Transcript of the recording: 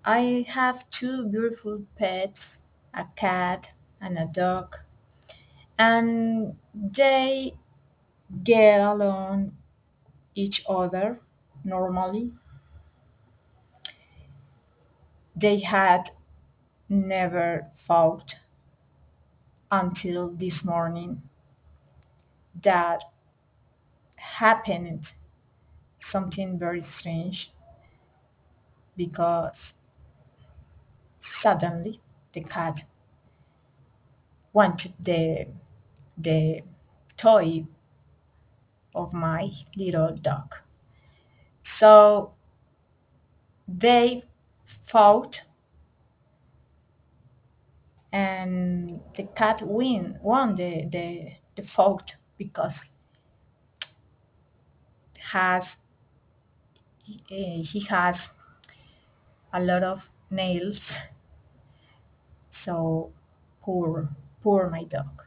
I have two beautiful pets, a cat and a dog, and they get along each other normally. They had never fought until this morning. That happened something very strange because suddenly the cat wanted the toy of my little dog. So they fought and the cat won the fight because has he has a lot of nails. So poor my dog.